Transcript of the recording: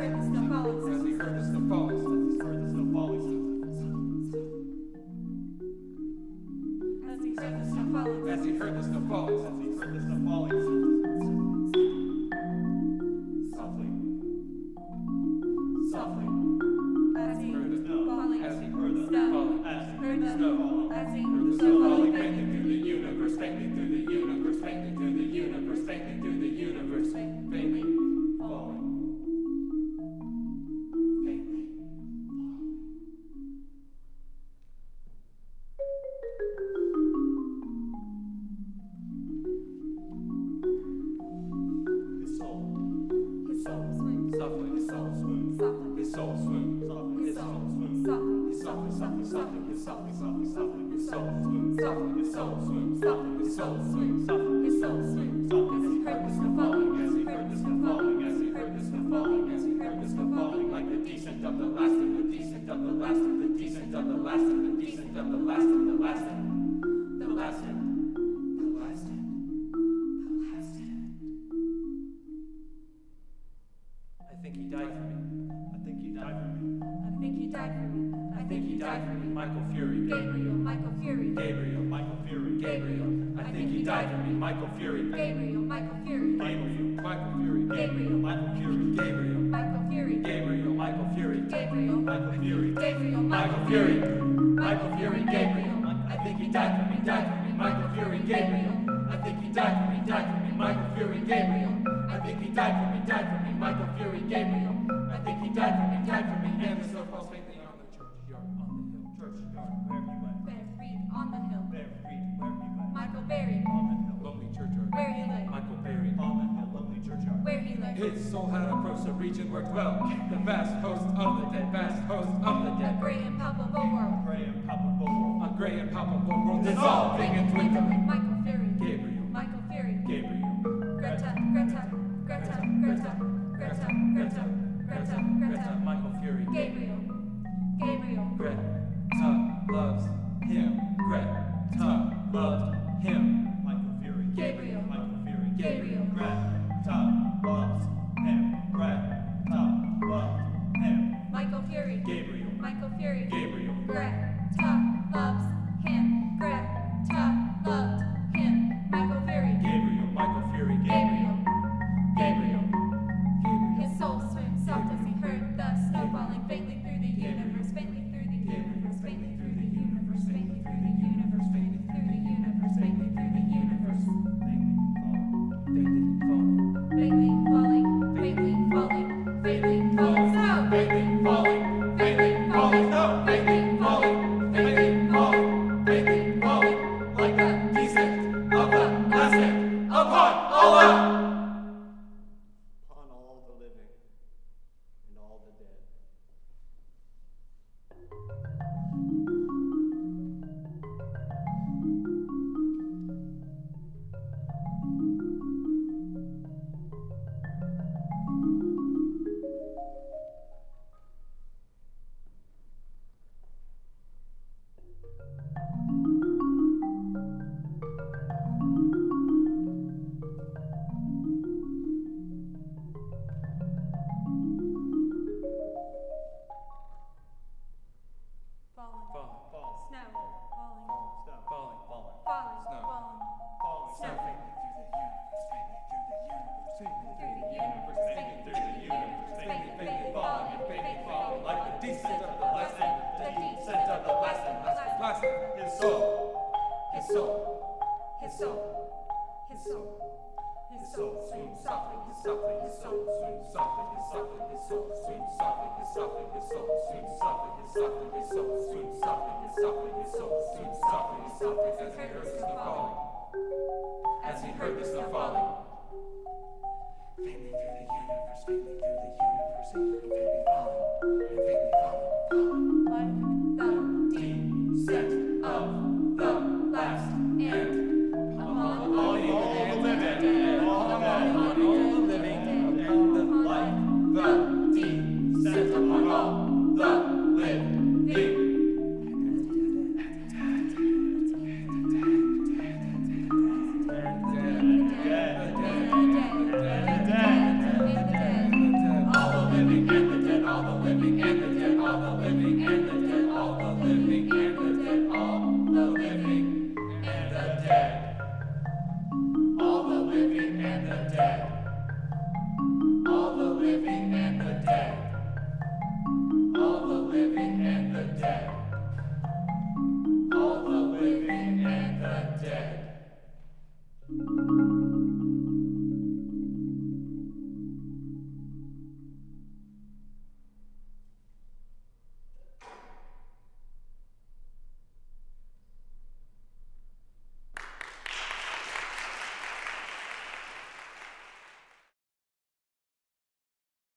heard the snow falling. As he heard the snow falling. As he heard the snow falling. As he heard the snow falling. As he heard the snow falling. Softly. Softly. As he Heard the snow. falling. As he heard the Snow. falling. As he Heard the snow falling. As he Heard the snow snow falling. falling. Faintly through the universe. Faintly through the universe. Faintly through the universe. Faintly through the universe. Faintly falling. Faintly. His soul. His soul swims. Softly. His soul swims. Softly. His soul swims. Softly. His soul swims. Softly. His softly, softly, softly, his softly, softly, softly, his soul swims. Softly. His soul swims. Softly. His soul swims. Softly. His soul swims. Softly. As he heard the snow falling. As he heard the snow falling. As he heard the snow falling. As he heard the snow falling. Like the descent of the last and the descent of the last and the descent of the last and the descent of the last and the last and the last and the last and the last and. I think he died for me. I think he died for me. I think he died for me. I think he died for me. Michael Fury. Gabriel, Michael Fury. Gabriel, Michael Fury. Gabriel. I think he died for me. Michael Fury. Gabriel, Michael Fury. Michael Fury. Gabriel, Michael Fury. Gabriel. Michael Fury. Gabriel. Michael Fury. Gabriel, Michael Fury. Gabriel, Michael Fury. Michael Fury. Gabriel. I think he died for me. Died for me. Michael Fury. Gabriel. I think he died for me. Died for me. Michael Fury. Gabriel. I think he died for me. Died for me. Michael Fury. Gabriel. I think he died for me. Died for me. And the snow falls faintly on the churchyard on the hill. Churchyard. Where you went. buried on the hill. Buried. Where you went. Michael buried. On the hill. Lonely churchyard. Where he lay. Michael buried. On the hill. Lonely churchyard. Where he lay. His soul had approached a region where dwelt the vast host of the dead, vast host of the A dead. great and palpable world. Gray and palpable world. A gray and palpable world dissolving and dwindling. Michael Fury. Gabriel. Michael Fury. Gabriel. Greta, Greta, Greta, Greta, Greta, Greta, Greta, Greta. Michael Fury. Gabriel. Gabriel. Greta loves him. Greta loved him. Michael Fury. Gabriel. Michael Fury. Gabriel. Greta loves him. Greta loves him. Michael Fury. Gabriel. Michael Fury. Gabriel. Greta loves him. Greta loved him. Michael Fury. Gabriel. Michael Fury. Gabriel. Gabriel. His soul swims soft as he heard the snow falling faintly through the universe, faintly through the universe, faintly through the universe, faintly through the universe, faintly through the universe, faintly through the universe. Faintly falling. Faintly falling, faintly falling, faintly falling snow. Faintly falling. Faintly falling. No. Faintly falling. Faintly falling. Faintly falling. Like the descent of the last end upon all the Upon all the living and all the dead. Falling, falling. snow, falling, Falling. falling, Snow. falling, Falling snow. Through the universe, faintly through the universe, faintly, faintly falling, faintly falling, like the descent of the last end, the descent of the last end, last end. His soul, his soul, His soul, his soul, his soul swims softly, his softly, his soul swims softly, his softly, his soul swims softly, his softly, his soul swims softly, his softly, his soul swims softly, his softly, his soul swims softly, his softly, as he heard the snow falling, as he heard the snow falling. Faintly through the universe, faintly through the universe, faintly falling, and faintly falling, like the descent of the last end. upon All the living, all the living, upon the life, the descent upon all the living. All the living. and the